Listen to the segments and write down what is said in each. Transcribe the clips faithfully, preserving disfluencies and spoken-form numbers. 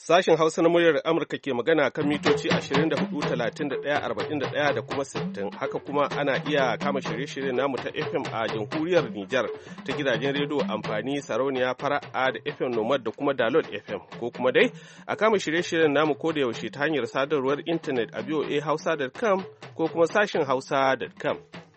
Sashen Hausa na muryar Amurka ke magana kan mitoci ashirin da hudu, talatin da ɗaya, arba'in da ɗaya da kuma sittin. Haka kuma ana iya kama shirye-shirye namu ta F M a jamhuriyar Nijar ta gidajen rediyo amfani sarauniya fara'a da F M Nomad da kuma Dalot F M. Ko kuma dai a kama shirye-shiryen namu ko da yaushe ta hanyar sadarwar intanet a v o a hausa dot com ko kuma sashen hausa dot com.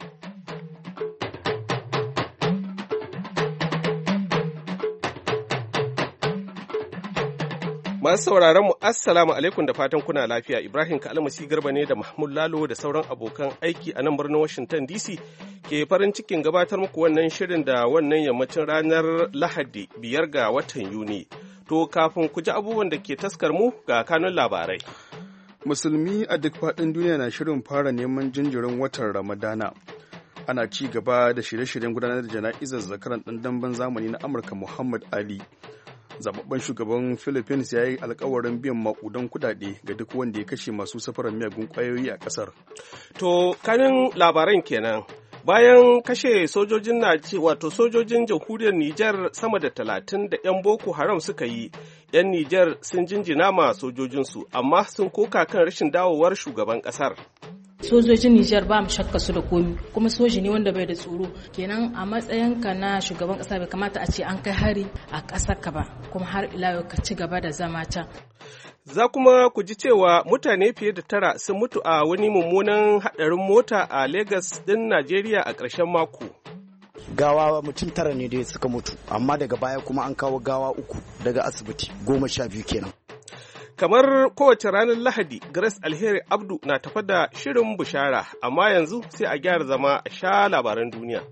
Masu sauraron mu assalamu alaikum da fatan kuna lafiya. Ibrahim Kalmasi Garba ne da Mahmud Lalo da sauran abokan aiki a nan birnin Washington D C ke farin cikin gabatar muku wannan shirin da wannan yammacin ranar Lahadi biyar ga watan Yuni. To kafin ku ji abubuwan da ke taskar mu ga kanun labarai. Musulmi a duk faɗin duniya na shirin fara neman jinjirin watan Ramadana. Ana ci gaba da shirye-shiryen gudanar da jana'izar zakaran ɗan damben zamani na Amurka Muhammad Ali. Zababben shugaban Philippines ya yi alkawarin biyan makudan kudade ga duk wanda ya kashe masu safarar miyagun kwayoyi a kasar. To kanin labaran kenan. Bayan kashe sojojin na wato sojojin jamhuriyar Nijar sama da talatin da 'yan Boko Haram suka yi, 'yan Nijar sun jinjina ma sojojinsu, amma sun koka kan rashin dawowar shugaban kasar. Sojojin Nijar ba mu shakka su da komi, kuma soji ne wanda bai da tsoro. Kenan a matsayinka na shugaban kasa bai kamata a ce an kai hari a ƙasar ka ba, kuma har ila yau ka ci gaba da zama can. Za kuma ku ji cewa mutane fiye da tara sun mutu a wani mummunan haɗarin mota a Legas ɗin Najeriya a ƙarshen mako. Gawa mutum tara ne dai suka mutu, amma daga baya kuma an kawo gawa uku daga asibiti, goma sha biyu kenan. Kamar kowace ranar Lahadi, Grace Alheri Abdu na tafa da shirin bushara, amma yanzu sai a gyara zama a sha labaran duniya.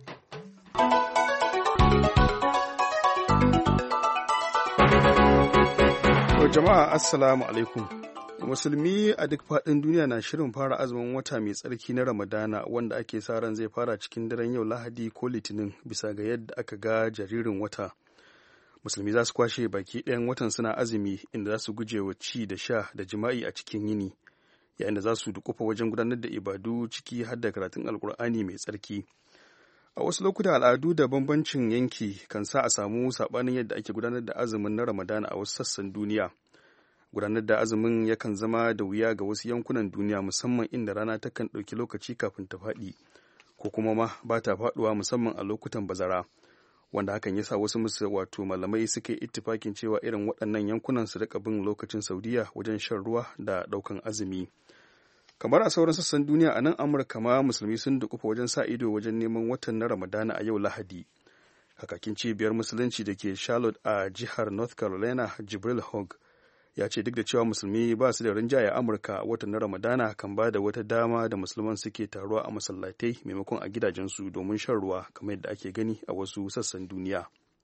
Jama'a Assalamu alaikum. Musulmi a duk faɗin duniya na shirin fara azumin wata mai tsarki na Ramadana wanda ake sa ran zai fara cikin daren yau Lahadi ko Litinin bisa ga yadda aka ga jaririn wata. Musulmi za su kwashe baki ɗayan watan suna azumi inda za su guje wa ci da sha da jima'i a cikin yini, yayin da za su dukufa wajen gudanar da ibadu ciki har da karatun alkur'ani mai tsarki. A wasu lokuta al'adu da bambancin yanki kan sa a samu saɓanin yadda ake gudanar da azumin na Ramadana a wasu sassan duniya. Gudanar da azumin yakan zama da wuya ga wasu yankunan duniya, musamman inda rana takan ɗauki lokaci kafin ta faɗi, ko kuma ma ba ta faɗuwa musamman a lokutan bazara. Wanda hakan ya sa wasu musu wato malamai suka yi ittifakin cewa irin waɗannan yankunan su rika bin lokacin Saudiya wajen shan ruwa da ɗaukan azumi. Kamar a sauran sassan duniya, a nan Amurka ma musulmi sun dukufa wajen sa ido wajen neman watan na Ramadana a yau Lahadi. Kakakin cibiyar musulunci da ke Charlotte a jihar North Carolina, Jibril Hogg, ya ce duk da cewa musulmi ba su da rinjaye a Amurka, watan na Ramadana kan ba da wata dama da musulman suke taruwa a masallatai maimakon a gidajensu domin shan ruwa kamar yadda ake gani a wasu sassan duniya.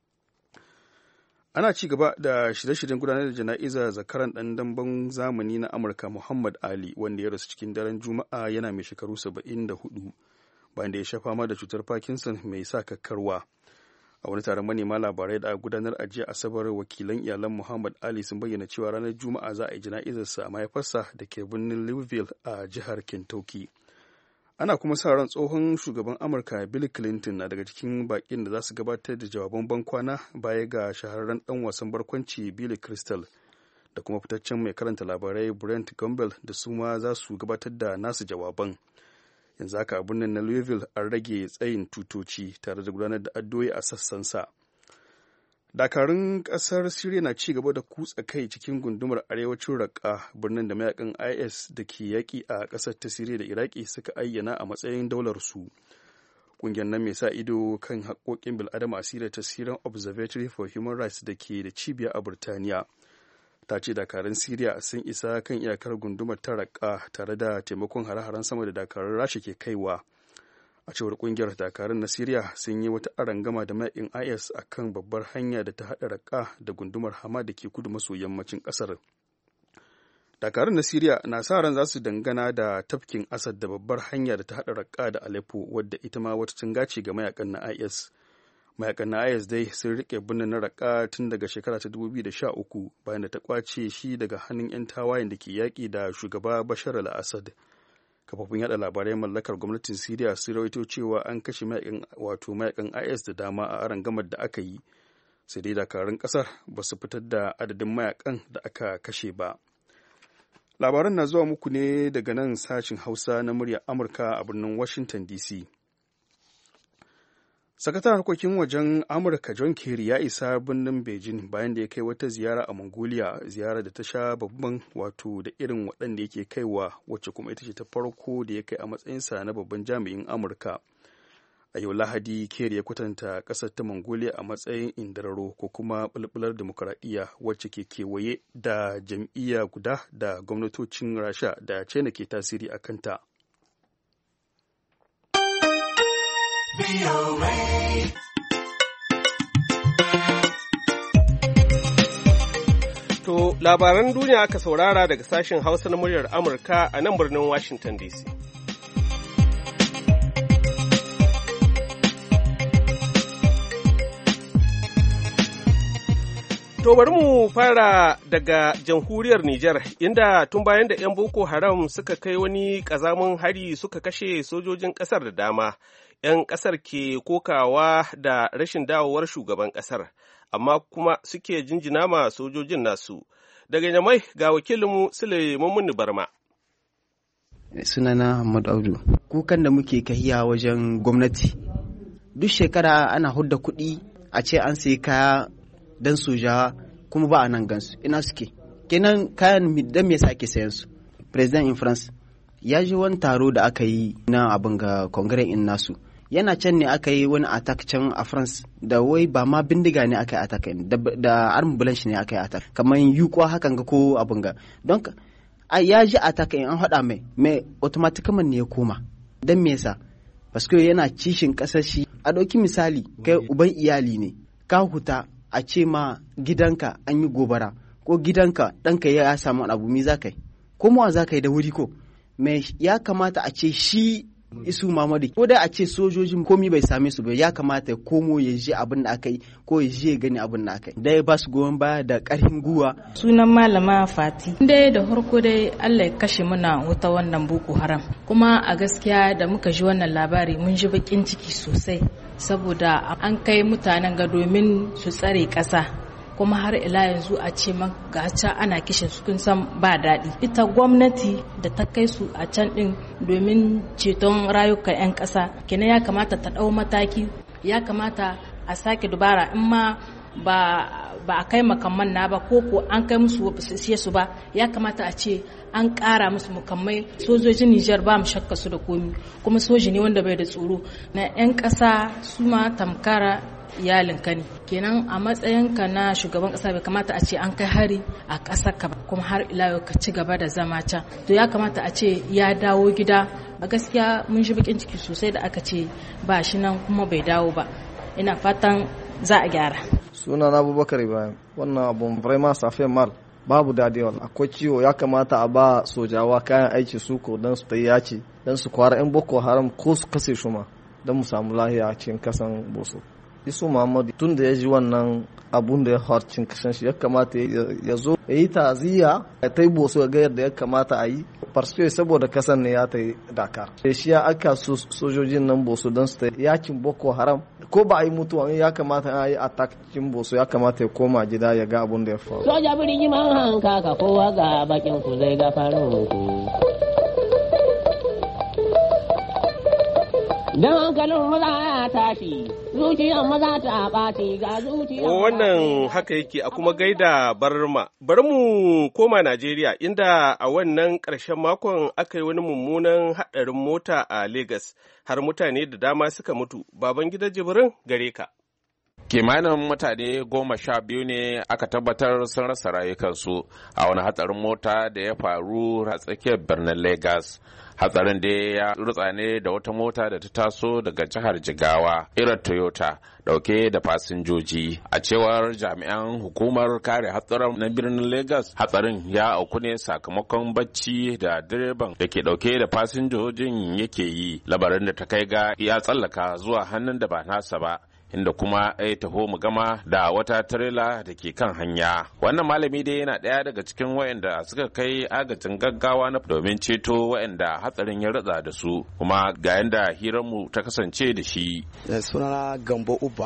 Ana ci gaba da shirye-shiryen gudanar da jana'izar zakaran ɗan damben zamani na Amurka Muhammad Ali, wanda ya rasu cikin daren Juma'a yana mai shekaru saba'in da hudu bayan da ya sha fama da cutar Parkinson mai sa kakkarwa. A wani taron manema labarai da gudanar a jiya Asabar, wakilan iyalan Muhammad Ali sun bayyana cewa ranar Juma'a za a yi jana'izarsa a mahaifarsa da ke birnin Louisville a jihar Kentucky. Ana kuma sa ran tsohon shugaban Amurka Bill Clinton na daga cikin bakin da za su gabatar da jawaban bankwana baya ga shahararren dan wasan barkwanci Billy Crystal da kuma fitaccen mai karanta labarai Brent Gumbel da su ma za su gabatar da nasu jawaban. Yanzu haka a birnin na Louisville an rage tsayin tutoci tare da gudanar da addu'o'i a sassansa. Dakarun ƙasar Siriya na ci gaba da kutsa kai cikin gundumar arewacin Raqqa, birnin da mayakan I S da ke yaƙi a ƙasar ta Siriya da Iraki suka ayyana a matsayin daular su. Ƙungiyar nan mai sa ido kan haƙƙoƙin bil'adama a Siriya ta Syrian Observatory for Human Rights da ke da cibiya a Burtaniya ta ce dakarun Siriya sun isa kan iyakar gundumar ta Raqqa tare da taimakon hare-haren sama da dakarun Rasha ke kaiwa. A cewar kungiyar, dakarun na Siriya sun yi wata arangama da mayakin I S a kan babbar hanya da ta haɗa Raqqa da gundumar Hama da ke kudu maso yammacin ƙasar. Dakarun na Siriya na sa ran za su dangana da tafkin Asad da babbar hanya da ta haɗa Raqqa da Aleppo, wadda ita ma wata tunga ce ga mayakan na I S. Mayakan na I S dai sun riƙe birnin na Raqqa tun daga shekara ta dubu biyu da sha uku bayan da ta ƙwace shi daga hannun 'yan tawayen da ke yaƙi da shugaba Bashar al-Assad. Kafofin yada labarai mallakar gwamnatin Siriya sun rawaito cewa an kashe mayakan wato mayakan I S da dama a arangamar da aka yi, sai dai dakarun ƙasar ba su fitar da adadin mayakan da aka kashe ba. Labaran na zuwa muku ne daga nan sashin Hausa na muryar Amurka a birnin Washington D C. Sakataren harkokin wajen Amurka John Kerry ya isa birnin Beijing bayan da ya kai wata ziyara a Mongolia, ziyara da ta sha babban wato da irin waɗanda yake kaiwa, wacce kuma ita ce ta farko da ya kai a matsayinsa na babban jami'in Amurka. A yau Lahadi, Kerry ya kwatanta ƙasar ta Mongolia a matsayin indararo ko kuma ɓulɓular demokuraɗiyya wacce ke kewaye da jam'iyya guda da gwamnatocin Rasha da China ke tasiri a kanta. To, labaran duniya aka saurara daga sashen Hausa na muryar Amurka a nan birnin Washington D C. To bari mu fara daga jamhuriyar Nijar, inda tun bayan da 'yan Boko Haram suka kai wani ƙazamin hari suka kashe sojojin ƙasar da dama, 'yan ƙasar ke kokawa da rashin dawowar shugaban ƙasar, amma kuma suke jinjina ma sojojin nasu. Daga Nyamai ga wakilinmu Sule Mummuni Barma. Sunana Ahmad Audu. Kukan da muke kahiya wajen gwamnati. Duk shekara ana hudda kuɗi a ce an sayi kaya dan sojawa kuma ba a nan gansu. Ina suke? Kenan kayan dan me yasa ake sayan su? President in France ya ji wani taro da aka yi na abin ga Congress in nasu. Yana can ne aka yi wani attack can a France da wai ba ma bindiga ne aka yi attack da, da arm blanche ne aka yi attack kamar yuko hakan ga ko abin ga. Don ya ji attack in an haɗa mai mai automatically ne ya koma. Dan me yasa? Parce que yana cishin ƙasar shi. A ɗauki misali kai uban iyali ne ka huta a ce ma gidanka an yi gobara ko gidanka ɗanka ya samu abu mi za ka yi ko mawa za ka yi da wuri ko me ya kamata a ce shi Isu Mamadu ko dai a ce sojojin komi bai same su ba ya kamata ya komo ya je abin da aka yi ko ya je gani abin da aka yi da ya ba su goyon baya da ƙarfin guwa. Sunan malama Fati dai da farko dai Allah ya kashe muna wuta wannan Boko Haram, kuma a gaskiya da muka ji wannan labari mun ji bakin ciki sosai saboda an kai mutanen ga domin su tsare ƙasa, kuma har ila yanzu a ce gaca ana kishin su kun san ba daɗi. Ita gwamnati da ta kai su a can ɗin domin ceton rayukan 'yan ƙasa kenan ya kamata ta ɗau mataki, ya kamata a sake dubara in ma ba ba a kai makamman na ba ko ko an kai musu siye su ba, ya kamata a ce an ƙara musu mukammai. Sojojin Nijar ba mu shakka su da komi, kuma soji ne wanda bai da tsoro na 'yan ƙasa su ma tamkara iyalinka ne. Kenan a matsayinka na shugaban ƙasa bai kamata a ce an kai hari a ƙasar ka ba, kuma har ila yau ka ci gaba da zama can. To ya kamata a ce ya dawo gida. A gaskiya mun ji bakin ciki sosai da aka ce ba shi nan kuma bai dawo ba. Ina fatan za a gyara. Suna na Abubakar Ibrahim. Wannan abun vraiment ça fait mal. Babu dadi wal. Akwai ciwo, ya kamata a ba sojawa kayan aiki su ko dan su ta yaci, dan su kwara in Boko Haram ko su kase shi ma dan mu samu lahiya a cikin kasan Boso. Isu Muhammadu tun da ya ji wannan abun da ya harcin kasan shi ya kamata ya zo ya yi ta'aziyya ya ta yi Boso ga yadda ya kamata a yi farske saboda kasan ne ya ta yi Dakar. Da shi ya aka sojojin nan Boso don su ta yakin Boko Haram ko ba a yi mutuwa ya kamata a yi attack cikin Boso ya kamata ya koma gida ya ga abun da ya faru. Soja birni man hanka ka kowa ga bakin ku zai ga farin ku. Don hankalin maza ya tashi, zuciyar maza ta ɓaci ga zuciyar. Wannan haka yake a kuma gaida Barma. Bari mu koma Najeriya, inda a wannan ƙarshen makon aka yi wani mummunan haɗarin mota a Legas, har mutane da dama suka mutu. Babangida Jibrin gare ka. Kimanin mutane goma sha biyu ne aka tabbatar sun rasa rayukansu a wani hatsarin mota da ya faru a tsakiyar birnin Legas. Hatsarin da ya rutsa ne da wata mota da ta taso daga jihar Jigawa irin Toyota dauke da fasinjoji. A cewar jami'an hukumar kare hatsarin na birnin Legas, hatsarin ya auku ne sakamakon bacci da direban da ke dauke da fasinjojin yake yi, labarin da ta kai ga ya tsallaka zuwa hannun da ba nasa ba, inda kuma ya taho mu gama da wata tirela da ke kan hanya. Wannan malami dai yana ɗaya daga cikin waɗanda suka kai agajin gaggawa na domin ceto waɗanda hatsarin ya ratsa da su, kuma ga yanda hiranmu ta kasance da shi. Sunana Gambo Uba,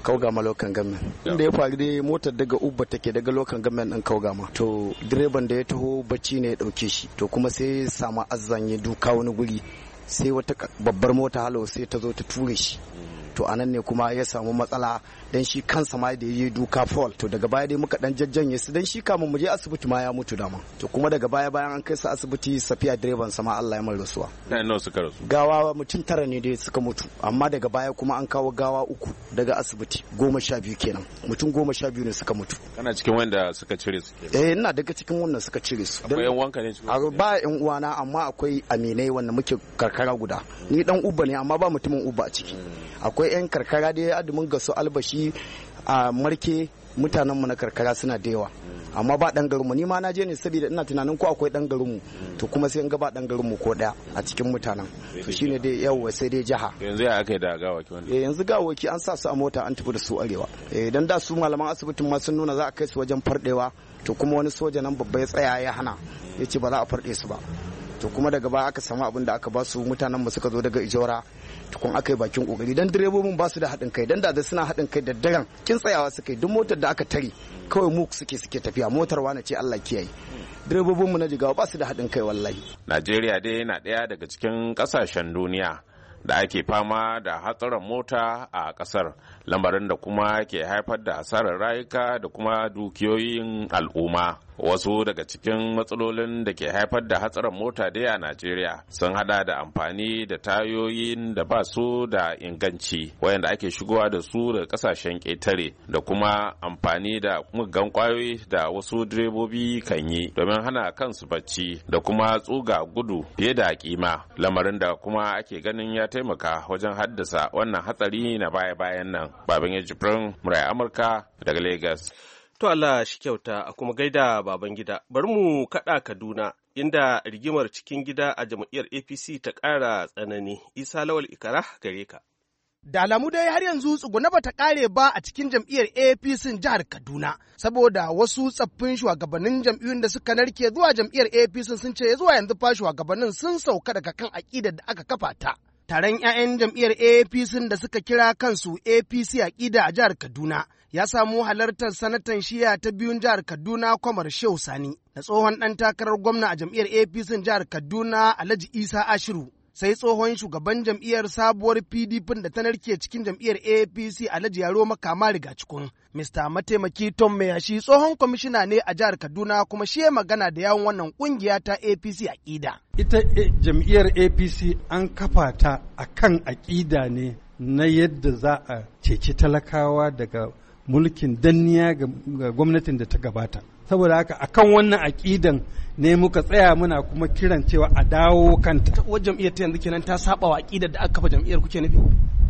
Kaugama lokan gamen. Inda ya faru dai motar daga Ubba take daga lokan gamen din Kaugama. To direban da ya taho bacci ne ya dauke shi. To kuma sai samu azzan ya duka wani guri. Sai wata babbar mota halo sai ta zo ta ture shi. To anan ne kuma ya samu matsala dan shi kansa ma da yayi duka fall. To daga baya dai muka dan jajjanye su dan shi kamun mu je asibiti ma ya mutu dama. To kuma daga baya bayan an kai su asibiti Safiya direban sa ma Allah ya mai rasuwa. Dan nawa suka rasu? Gawa mutum tara ne dai suka mutu amma daga baya kuma an kawo gawa uku daga asibiti goma sha biyu kenan. Mutum goma sha biyu ne suka mutu. Kana cikin wanda suka cire su kenan? Eh ina daga cikin wanda suka cire su. Akwai yan wanka ne cikin? Ba yan uwana amma akwai aminai wanda muke karkara guda. Ni dan Ubba ne amma ba mutumin Ubba a ciki. Akwai yan karkara dai adumin gasu albashi a marke mutanenmu na karkara suna da yawa amma ba dan garinmu ni ma na je ne saboda ina tunanin ko akwai dan garinmu to kuma sai in ga ba dan garinmu ko daya a cikin mutanen to shine dai yawa sai dai jaha yanzu ya aka yi da gawaki wannan eh yanzu gawaki an sa su a mota an tafi da su arewa eh dan da su malaman asibitin ma sun nuna za a kai su wajen fardewa to kuma wani soja nan babba ya tsaya ya hana yace ba za a farde su ba to kuma daga baya aka samu abin da aka ba su mutanen mu suka zo daga Ijora tukun aka yi bakin kokari dan direbobin ba su da haɗin kai dan da da suna haɗin kai da daren kin tsayawa suka yi duk motar da aka tare kawai mu suke suke tafiya motar wani ce Allah kiyaye direbobin mu na Jigawa ba su da haɗin kai wallahi. Najeriya dai yana ɗaya daga cikin ƙasashen duniya da ake fama da hatsarin mota a ƙasar lamarin da kuma ke haifar da asarar rayuka da kuma dukiyoyin al'umma. Wasu daga cikin matsalolin da ke haifar da hatsarin mota dai a Najeriya sun hada da amfani da tayoyin da ba su da inganci wayanda ake shigowa da su daga kasashen ƙetare da kuma amfani da muggan kwayoyi da wasu direbobi kan yi domin hana kansu bacci da kuma tsuga gudu fiye da kima lamarin da kuma ake ganin ya taimaka wajen haddasa wannan hatsari na baya-bayan nan. Baban ya jibrin murai Amurka daga Lagos. To Allah shi kyauta a kuma gaida baban gida. Bari mu kaɗa Kaduna inda rigimar cikin gida a jam'iyyar A P C ta ƙara tsanani. Isa Lawal Ikara gare ka. Da alamu dai har yanzu tsuguna ba ta ƙare ba a cikin jam'iyyar A P C jihar Kaduna, saboda wasu tsaffin shugabannin jam'iyyun da suka narke zuwa jam'iyyar A P C sun ce zuwa yanzu fa shugabannin sun sauka daga kan aƙidar da aka kafa ta. Taron 'ya'yan jam'iyyar A P C da suka kira kansu A P C aƙida a jihar Kaduna ya samu halartar sanatan shiya ta biyun jihar Kaduna Kwamar Shehu Sani da tsohon ɗan takarar gwamna a jam'iyyar A P C jihar Kaduna Alhaji Isa Ashiru. Sai tsohon shugaban jam'iyyar sabuwar P D P da ta narke cikin jam'iyyar A P C Alhaji Yaro Makama Rigacikun. Mista Mataimaki Tom Mayashi tsohon kwamishina ne a jihar Kaduna kuma shi magana da yawon wannan kungiya ta A P C aƙida. Ita jam'iyyar A P C an kafa ta akan aƙida ne na yadda za a ceci talakawa daga mulkin danniya ga gwamnatin da ta gabata. Saboda haka akan wannan aƙidan ne muka tsaya muna kuma kiran cewa a dawo kanta. Uwar jam'iyyar ta yanzu kenan ta saba wa aƙidar da aka kafa jam'iyyar kuke nufi?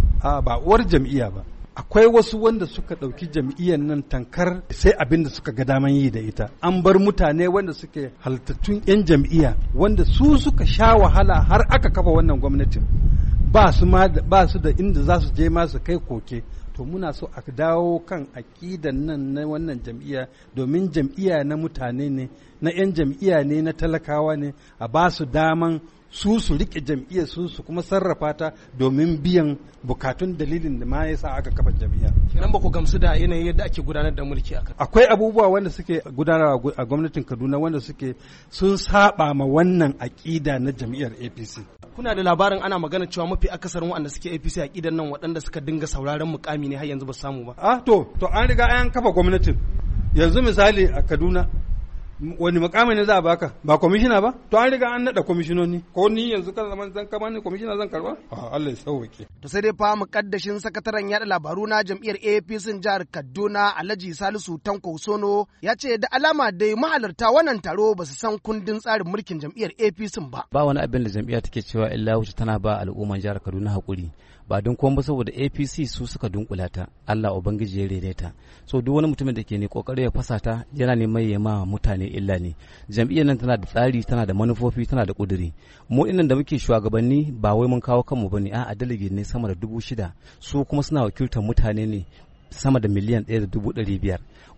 A ba uwar jam'iyya ba. Akwai wasu wanda suka ɗauki jam'iyyar nan tankar sai abin da suka ga daman yi da ita. An bar mutane wanda suke halittattun 'yan jam'iyya wanda su suka sha wahala har aka kafa wannan gwamnatin. Ba su ba su da inda za su je ma su kai koke. To muna so a dawo kan aƙidan nan na wannan jam'iyya domin jam'iyya na mutane ne, na 'yan jam'iyya ne, na talakawa ne, a ba su daman su su rike jam'iyyar su su kuma sarrafa ta domin biyan bukatun dalilin da ma yasa aka kafa jam'iyya. Kenan ba ku gamsu da yanayin yadda ake gudanar da mulki a Akwai abubuwa wanda suke gudanarwa a gwamnatin Kaduna wanda suke sun saba ma wannan aƙida na jam'iyyar A P C. Kuna da labarin ana magana cewa mafi akasarin waɗanda suke A P C aƙidan nan waɗanda suka dinga sauraron mukami ne har yanzu ba samu ba. Ah to to an riga an kafa gwamnatin. Yanzu misali a Kaduna wani mukami ne za a baka ba kwamishina ba to an riga an nada kwamishinoni ko ni yanzu kan zaman zan kama ni kwamishina zan karba a Allah ya sauke. To sai dai fa mukaddashin sakataren yada labaru na jam'iyyar A P C jihar Kaduna Alhaji Salisu Tanko Sono ya ce da alama dai mahalarta wannan taro ba su san kundin tsarin mulkin jam'iyyar A P C ba. Ba wani abin da jam'iyya take cewa illa wuce tana ba al'umman jihar Kaduna hakuri ba don kuma ba saboda A P C su suka dunkula ta Allah ubangiji ya rene ta so duk wani mutumin da ke ne kokari ya fasa ta yana neman ya ma mutane illa ne. Jam'iyyar nan tana da tsari, tana da manufofi, tana da kuduri. Mu innan da muke shugabanni ba wai mun kawo kanmu bane a delegate ne sama da dubu shida su kuma suna wakiltar mutane ne sama da miliyan ɗaya da dubu ɗari biyar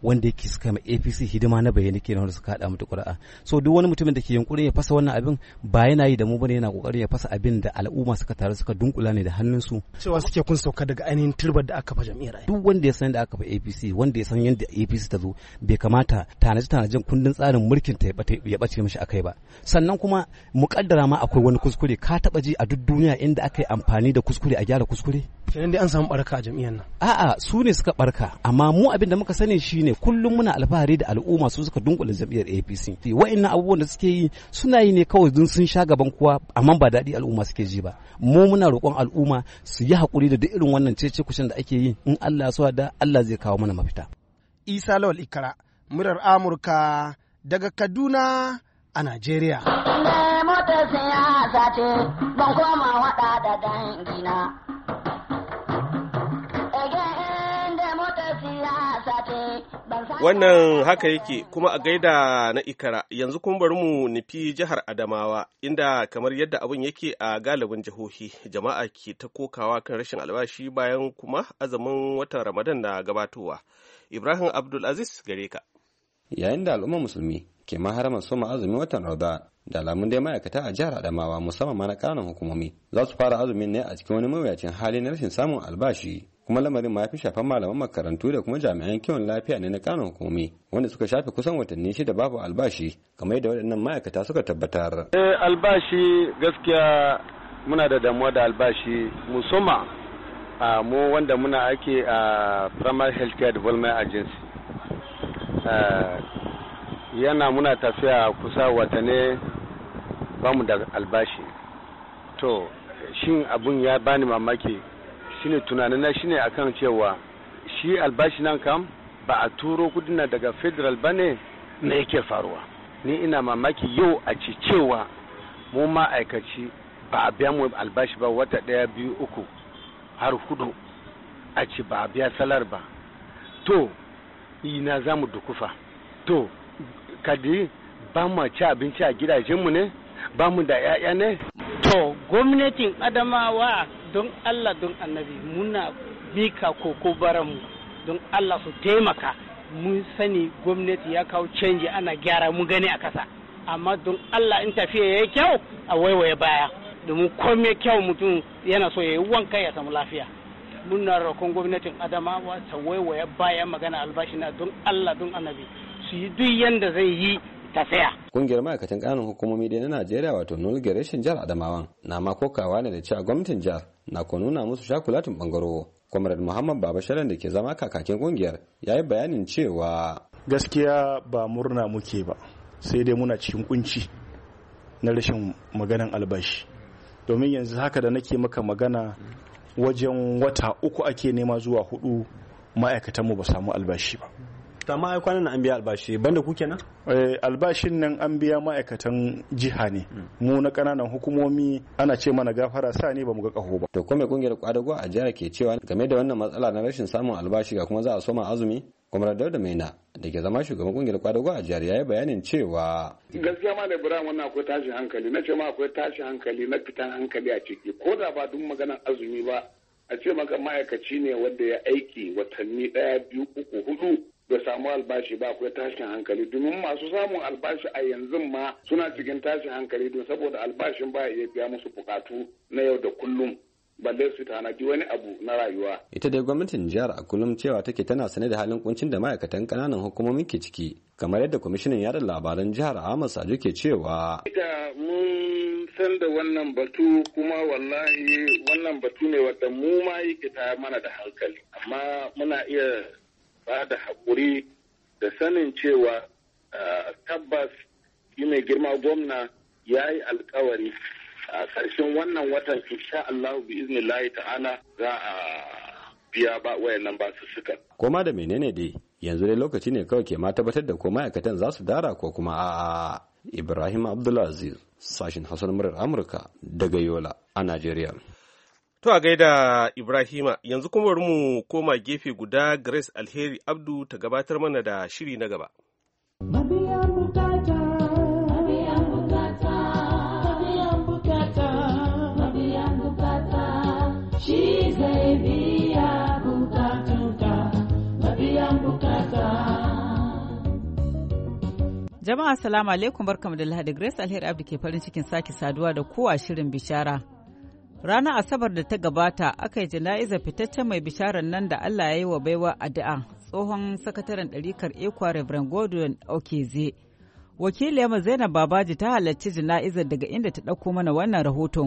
wanda yake suka ma A P C hidima na bayyane kenan wanda suka hada mata ƙuri'a. So duk wani mutumin da ke yunkurin ya fasa wannan abin ba yana yi da mu bane, yana kokarin ya fasa abin da al'umma suka taru suka dunkula ne da hannunsu. Cewa suke kun sauka daga ainihin turbar da aka fa jam'iyyar. Duk wanda ya san da aka fa A P C, wanda ya san yadda A P C ta zo, bai kamata tanaji tanajin kundin tsarin mulkin ta ya bace mishi akai ba. Sannan kuma muƙaddara ma akwai wani kuskure, ka taba ji a duk duniya inda aka yi amfani da kuskure a gyara kuskure? Kenan dai an samu barka a jam'iyyar nan. A'a, su ne suka barka, amma mu abin da muka sani shine kullum muna alfahari da al'umma su suka dunkule jam'iyyar A P C. Wa'annan abubuwan da suke yi suna yi ne kawai don sun sha gaban kowa, amma ba daɗi al'umma suke ji ba. Mu muna roƙon al'umma su yi haƙuri da duk irin wannan cece kushin da ake yi, in Allah so da Allah zai kawo mana mafita. Isa Lawal Ikara, murar Amurka daga Kaduna a Najeriya. Ne motar siyasa ce ban koma waɗa da dangina. Wannan haka yake kuma a gaida na Ikara. Yanzu kuma bari mu nufi jihar Adamawa, inda kamar yadda abin yake a galibin jihohi, jama'a ke ta kokawa kan rashin albashi bayan kuma azumin watan Ramadan na gabatowa. Ibrahim Abdulaziz gare ka. Yayin da al'ummar musulmi ke maharamar soma azumin watan Ramadan, da alamun dai ma'aikata a jihar Adamawa musamman ma na ƙananan hukumomi za su fara azumin ne a cikin wani mawuyacin hali na rashin samun albashi. Kuma lamarin ma fi shafan malaman makarantu da kuma jami'an kiwon lafiya ne na ƙananan hukumomi wanda suka shafe kusan watanni shida babu albashi kamar yadda waɗannan ma'aikata suka tabbatar. Eh, albashi gaskiya muna da damuwa da albashi musamman a mu wanda muna ake a Primary Healthcare Development Agency. Yana muna tafiya kusa watanni bamu da albashi. To shin abun ya bani mamaki. Shine tunanina shine akan cewa shi albashi nan kam ba a turo kudin daga federal bane me yake faruwa. Ni ina mamaki yau a ci cewa mu ma'aikaci ba a biya mu albashi ba wata daya biyu uku har hudu a ci ba a biya salar ba. To ina za mu dukufa. To kadi ba mu ci abinci a gidajenmu ne, ba mu da 'ya'ya ne. To gwamnatin Adamawa don Allah don annabi muna bika koko baranmu don Allah su taimaka, mun sani gwamnati ya kawo canji ana gyara mu gani a kasa, amma don Allah in tafiya ya yi kyau a waiwaye baya, domin kome kyau mutum yana so ya yi wanka ya samu lafiya. Muna roƙon gwamnatin Adamawa ta waiwaye baya magana albashi na don Allah don annabi su yi duk yanda zai yi ta tsaya. Kungiyar ma'aikatan ƙananan hukumomi dai na Najeriya wato Nolge reshen jihar Adamawan na ma kokawa ne da cewa gwamnatin jihar na ko nuna musu shakulatin bangaro. Comrade Muhammad Baba Shalan da ke zama kakakin kungiyar ya yi bayanin cewa gaskiya ba murna muke ba, sai dai muna cikin kunci na rashin maganan albashi. Domin yanzu haka da nake maka magana wajen wata uku ake nema zuwa hudu ma'aikatanmu ba samu albashi ba. amma ai kwanan an biya albashi banda ku kenan? Eh, albashin nan an biya ma'aikatan jiha ne. Mu na kananan hukumomi ana ce mana gafara sa ne ba mu ga kaho ba. To kuma kungiyar kwadago a jihar ke cewa game da wannan matsala na rashin samun albashi ga kuma za a soma azumi? Kwamrar Dauda Maina da ke zama shugaban kungiyar kwadago a jihar ya yi bayanin cewa gaskiya ma da Ibrahim wannan akwai tashin hankali, na ce ma akwai tashin hankali na fitan hankali a ciki, ko da ba duk maganar azumi ba a ce maka ma'aikaci ne wanda ya aiki watanni ɗaya biyu uku hudu da samu albashi ba, akwai tashin hankali, domin masu samun albashi a yanzu ma suna cikin tashin hankali don saboda albashin ba iya biya musu bukatu na yau da kullum, balle su tanadi wani abu na rayuwa. Ita dai gwamnatin jihar a kullum cewa take tana sane da halin kuncin da ma'aikatan kananan hukumomin ke ciki, kamar yadda kwamishinan yada labaran jihar Ahmad Sajo ke cewa. Ita mun san da wannan batu kuma wallahi wannan batu ne wanda mu ma yake ta mana da hankali, amma muna iya ba da haƙuri da sanin cewa tabbas shi mai girma gwamna ya yi alkawari a ƙarshen wannan watan insha Allah bi iznillahi ta'ala za a biya ba wayannan ba su suka. Koma da menene dai yanzu dai lokaci ne kawai ke ma tabbatar da ko ma'aikatan za su dara ko kuma a Ibrahim Abdulaziz sashin Hassan murar Amurka daga Yola a Najeriya. To a gaida Ibrahima, yanzu kuma bari mu koma gefe guda Grace Alheri Abdu ta gabatar mana da shiri na gaba. Shi zai biya bukatunka, mabiyan bukata. Jama'a salamu alaikum barkamu da Lahadi. Grace Alheri Abdi ke farin cikin sake saduwa da kowa shirin bishara. Ranar Asabar da ta gabata aka yi jana'izar fitaccen mai bisharar nan da Allah ya yi wa baiwa addu'a tsohon sakataren ɗarikar Ekwa Reverend Gordon Okeze. Wakiliyar Zainab Babaji ta halarci jana'izar daga inda ta ɗauko mana wannan rahoton.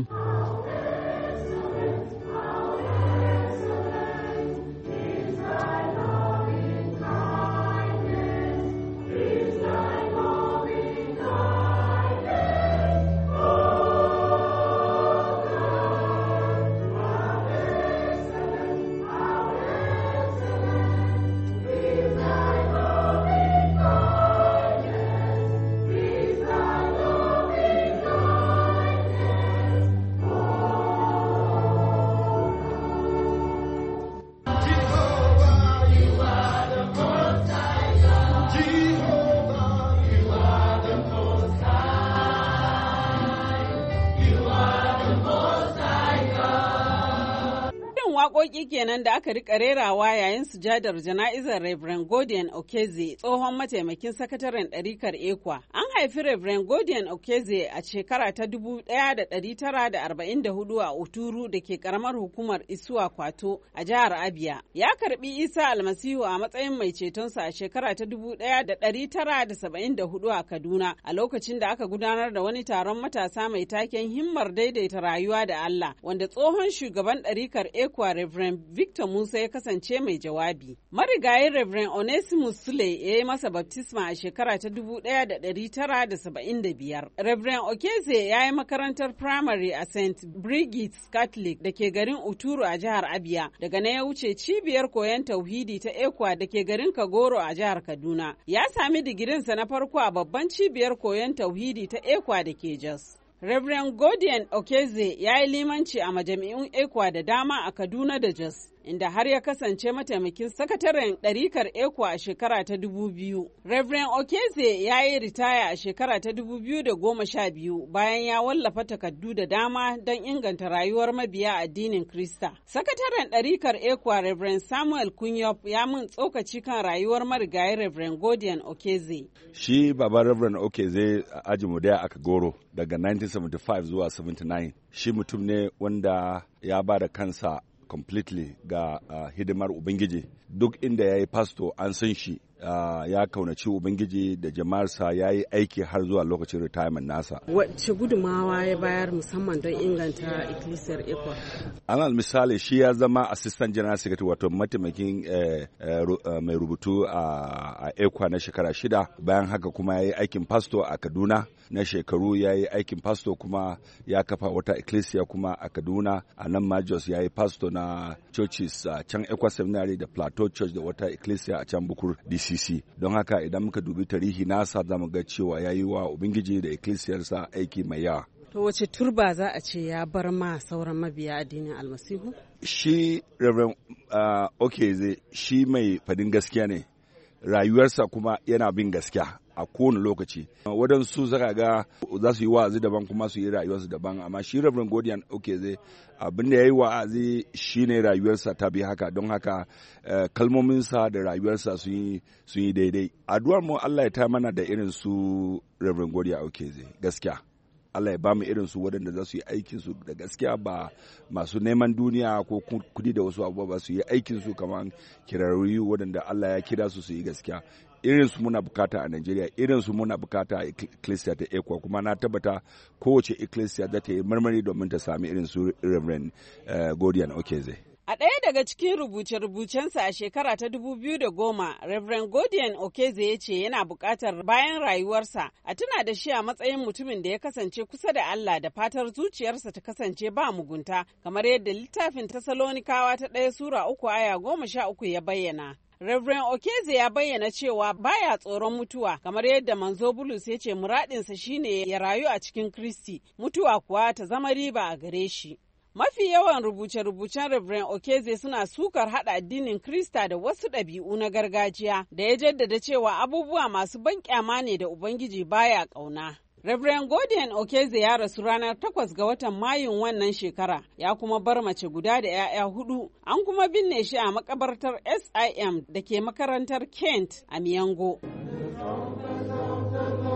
Waƙoƙi kenan da aka rika rerawa yayin sujadar jana'izar Reverend Gordon Okeze, tsohon mataimakin sakataren ɗarikar Ekwa. An haifi Reverend Gordon Okeze a shekara ta dubu ɗaya da ɗari tara da arba'in da hudu a Uturu da ke ƙaramar hukumar Isuwa Kwato a jihar Abia. Ya karɓi Isa Almasihu a matsayin mai cetonsa a shekara ta dubu ɗaya da ɗari tara da saba'in da hudu a Kaduna a lokacin da aka gudanar da wani taron matasa mai taken himmar daidaita rayuwa da Allah, wanda tsohon shugaban ɗarikar Ekwa Reverend Victor Musa ya kasance mai jawabi. Marigayi Reverend Onesimus Sule ya yi masa baptisma a shekara ta dubu ɗaya da ɗari tara da saba'in da biyar. Reverend Okeze ya yi makarantar firamare a Saint Brigid's Catholic da ke garin Uturu a jihar Abia. Daga na ya wuce cibiyar koyon tauhidi ta Ekwa da ke garin Kagoro a jihar Kaduna. Ya sami digirinsa na farko a babban cibiyar koyon tauhidi ta Ekwa da ke Jos. Reverend Gordon Okeze ya yi limanci a majami'un Ekwa da dama a Kaduna da Jos, inda har ya kasance mataimakin sakataren ɗarikar Ekwa a shekara ta dubu biyu. Reverend Okeze ya yi ritaya a shekara ta dubu biyu da goma sha biyu bayan ya wallafa takardu da dama don inganta rayuwar mabiya addinin Krista. Sakataren ɗarikar Ekwa Reverend Samuel Kunyop ya mun tsokaci kan rayuwar marigayi Reverend Gordon Okeze. Shi baba Reverend Okeze aji mu daya aka goro daga nineteen seventy-five zuwa seventy-nine. Shi mutum ne wanda ya ba da kansa completely ga uh, hidimar Ubangiji. Duk inda ya yi pasto an san shi, uh, ya kaunaci Ubangiji da jama'arsa, ya yi aiki har zuwa lokacin retirement nasa. Wacce gudumawa ya bayar musamman don inganta ikkilisiyar Ekwa? Alal misali shi ya zama assistant general secretary, wato mataimakin eh, eh, uh, mai rubutu a uh, Ekwa na shekara shida. Bayan haka kuma ya yi aikin pasto a Kaduna na shekaru, ya yi aikin pasto kuma ya kafa wata ikkilisiya kuma a Kaduna. A nan ma Jos ya yi pasto na churches a uh, can Ekwa Seminary da Plateau Church da wata ikkilisiya a can Bukur D C C. Don haka idan muka dubi tarihi nasa za mu ga cewa ya yi wa Ubangiji da ikkilisiyarsa aiki mai yawa. To wace turba za a ce ya bar ma sauran mabiya addinin Almasihu? Shi Reverend uh, Okeze shi mai fadin gaskiya ne, rayuwarsa kuma yana bin gaskiya a kowane lokaci. Waɗansu zaka ga za su yi wa'azi daban kuma su yi rayuwarsu daban, amma shi Reverend Gordon Okeze abin da ya yi wa'azi shi ne rayuwarsa ta bi haka, don haka kalmominsa da rayuwarsa sun yi daidai. Addu'ar mu Allah ya ta mana da irin su Reverend Gordon Okeze gaskiya. Allah ya ba mu irin su waɗanda za su yi aikin su da gaskiya, ba masu neman duniya ko kudi da wasu abubuwa ba, su yi aikin su kamar kirarru waɗanda Allah ya kira su su yi gaskiya. Irin su muna bukata a Najeriya, irin su muna bukata a ikkilisiya ta Ekwa, kuma na tabbata kowace ikkilisiya za ta yi marmari domin ta sami irin su Reverend Gordon Okeze. A ɗaya daga cikin rubuce-rubucensa a shekara ta dubu biyu da goma, Reverend Gordon Okeze ya ce yana buƙatar bayan rayuwarsa a tuna da shi a matsayin mutumin da ya kasance kusa da Allah, da fatar zuciyarsa ta kasance ba mugunta, kamar yadda littafin Tessalonikawa ta ɗaya Sura uku aya goma sha uku ya bayyana. Reverend Okeze ya bayyana cewa baya tsoron mutuwa, kamar yadda manzo Bulus ya ce muradinsa shine ya rayu a cikin Kristi, mutuwa kuwa ta zama riba a gare shi. Mafi yawan rubuce-rubucen Reverend Okeze suna sukar haɗa addinin Krista da wasu ɗabi'u na gargajiya, da ya jaddada cewa abubuwa masu banƙyama ne da Ubangiji baya ƙauna. Reverend Gordon Okeze ya rasu ranar takwas ga watan Mayun wannan shekara, ya kuma bar mace guda da 'ya'ya hudu. An kuma binne shi a makabartar S I M da ke makarantar Kent a Miyango.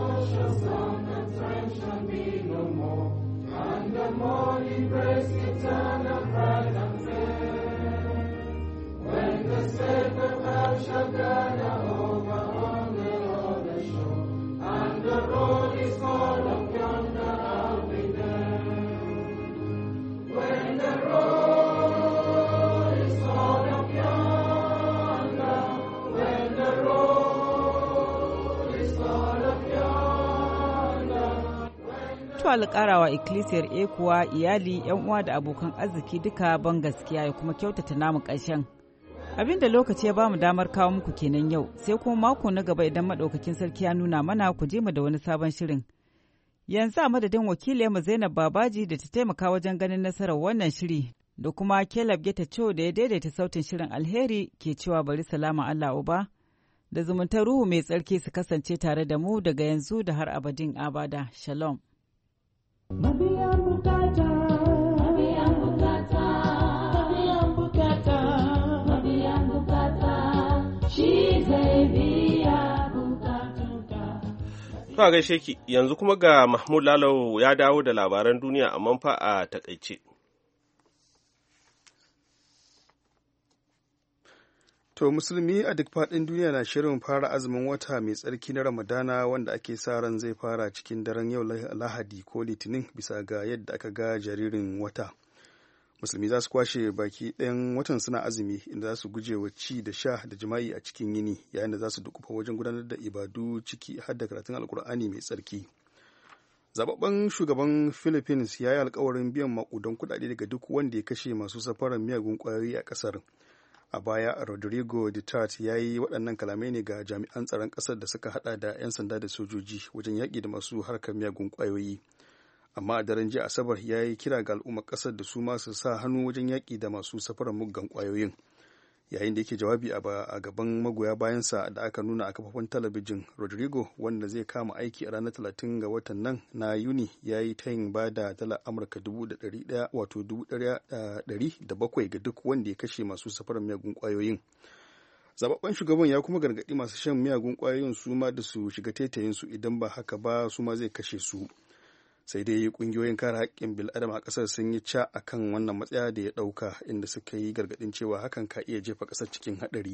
shall be no more, and the morning breaks eternal bright and fair. When the sacred crowd shall gather over on the other shore, and the road is called up yonder, I'll be there. When the road is called up yonder, when the road is called up yonder. To alƙarawa ikkilisiyar ekuwa iyali, yan uwa da abokan arziki duka ban gaskiya ya kuma kyautata namu ƙarshen. Abinda lokaci ya bamu damar kawo muku kenan yau, sai kuma mako na gaba idan madaukakin sarki ya nuna mana ku je mu da wani sabon shirin. Yanzu a madadin wakiliyarmu Zainab Babaji da ta taimaka wajen ganin nasarar wannan shiri da kuma Caleb Geta Cho da ya daidaita sautin shirin, Alheri ke cewa bari salama Allah Uba da zumuntar ruhu mai tsarki su kasance tare da mu daga yanzu da har abadin abada. Shalom. To gaishe ki, yanzu kuma ga Mahmud Lalo ya dawo da labaran duniya amma fa a takaice. To musulmi a duk faɗin duniya na shirin fara azumin wata mai tsarki na Ramadana wanda ake sa ran zai fara cikin daren yau Lahadi ko Litinin bisa ga yadda aka ga jaririn wata. Musulmi za su kwashe baki ɗayan watan suna azumi inda za su guje wa ci da sha da jima'i a cikin yini yayin da za su dukufa wajen gudanar da ibadu ciki har da karatun alkur'ani mai tsarki. Zababben shugaban Philippines ya yi alkawarin biyan makudan kuɗaɗe daga duk wanda ya kashe masu safarar miyagun ƙwayoyi a ƙasar. A baya Rodrigo Duterte ya yi waɗannan kalamai ne ga jami'an tsaron ƙasar da suka haɗa da 'yan sanda da sojoji wajen yaƙi da masu harkar miyagun ƙwayoyi. Amma a daren jiya Asabar ya yi kira ga al'ummar ƙasar da su ma su sa hannu wajen yaƙi da masu safarar muggan ƙwayoyin. Yayin da yake jawabi a gaban magoya bayansa da aka nuna a kafafen talabijin, Rodrigo, wanda zai kama aiki a ranar talatin ga watan nan na Yuni, ya yi tayin ba da dala Amurka dubu da ɗari ɗaya wato dubu ɗari da bakwai ga duk wanda ya kashe masu safarar miyagun ƙwayoyin. Zababben shugaban ya kuma gargaɗi masu shan miyagun ƙwayoyin su ma da su shiga taitayinsu idan ba haka ba su ma zai kashe su. Sai dai kungiyoyin kare haƙƙin bil'adama a ƙasar sun yi ca a kan wannan matsaya da ya ɗauka inda suka yi gargaɗin cewa hakan ka iya jefa ƙasar cikin haɗari.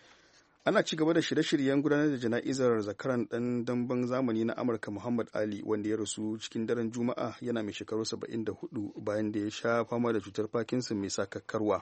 Ana ci gaba da shirye-shiryen gudanar da jana'izar zakaran ɗan damben zamani na Amurka Muhammad Ali wanda ya rasu cikin daren Juma'a yana mai shekaru saba'in da hudu bayan da ya sha fama da cutar Parkinson mai sa kakkarwa.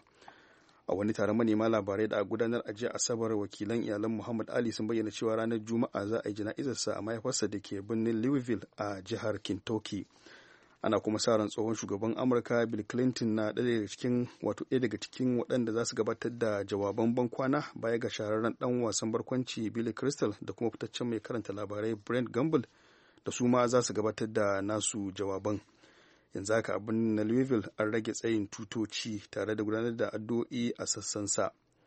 A wani taron manema labarai da a gudanar a jiya Asabar, wakilan iyalan Muhammad Ali sun bayyana cewa ranar Juma'a za a yi jana'izarsa a mahaifarsa da ke birnin Louisville a jihar Kentucky. Ana kuma sa ran tsohon shugaban Amurka Bill Clinton na ɗaya daga cikin wato ɗaya daga cikin waɗanda za su gabatar da jawaban bankwana baya ga shahararren ɗan wasan barkwanci Billy Crystal da kuma fitaccen mai karanta labarai Brent Gumbel da su ma za su gabatar da nasu jawaban. Yanzu haka abin na Louisville an rage tsayin tutoci tare da gudanar da addu'o'i a sassan sa.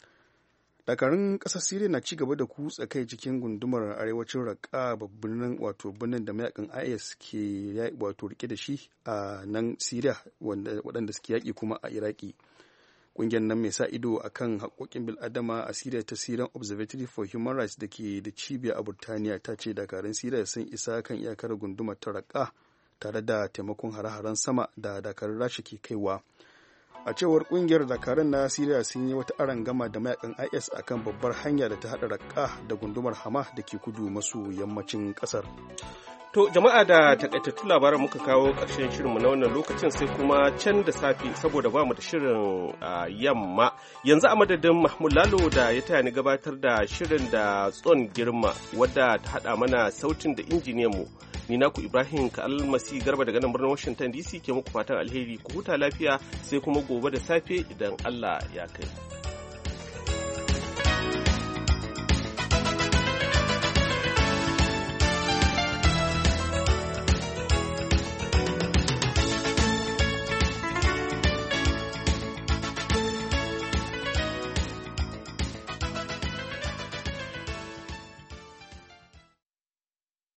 Dakarun ƙasar Siriya na ci gaba da kutsa kai cikin gundumar arewacin Raqqa, babban wato birnin da mayakan I S ke wato rike da shi a nan Siriya waɗanda suke yaƙi kuma a Iraki. Ƙungiyar nan mai sa ido a kan haƙoƙin bil'adama a Siriya ta Syrian Observatory for Human Rights da ke da cibiya a Burtaniya ta ce dakarun Siriya sun isa kan iyakar gundumar ta Raqqa tare da taimakon hare-haren sama da dakarun Rasha ke kaiwa. A cewar kungiyar dakarun na Siriya sun yi wata arangama da mayakan I S akan babbar hanya da ta haɗa Raqqa da gundumar Hama da ke kudu maso yammacin ƙasar. To jama'a, da takaitattun labaran muka kawo ƙarshen shirinmu na wannan lokacin, sai kuma can da safe saboda ba mu da shirin yamma. Yanzu a madadin Mahmud Lalo da ya taya ni gabatar da shirin da Tson Girma wadda ta haɗa mana sautin da injiniyanmu. Ni naku Ibrahim Ka'almasi Garba daga nan birnin Washington D C ke muku fatan alheri, ku huta lafiya sai kuma gobe da safe idan Allah ya kai.